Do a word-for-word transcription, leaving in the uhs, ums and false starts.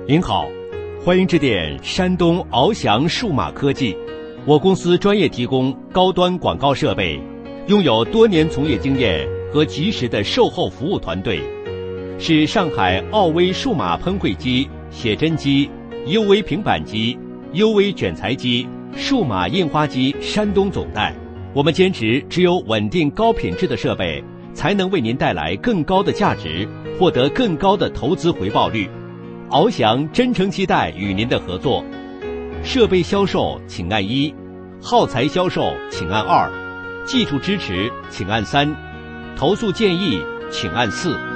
您好，欢迎致电山东翱翔数码科技。我公司专业提供高端广告设备，拥有多年从业经验和及时的售后服务团队，是上海奥威数码喷绘机、写真机、U V 平板机、U V 卷裁机、数码印花机山东总代。我们坚持只有稳定高品质的设备，才能为您带来更高的价值，获得更高的投资回报率。翱翔真诚期待与您的合作。设备销售请按一，耗材销售请按二，技术支持请按三，投诉建议请按四。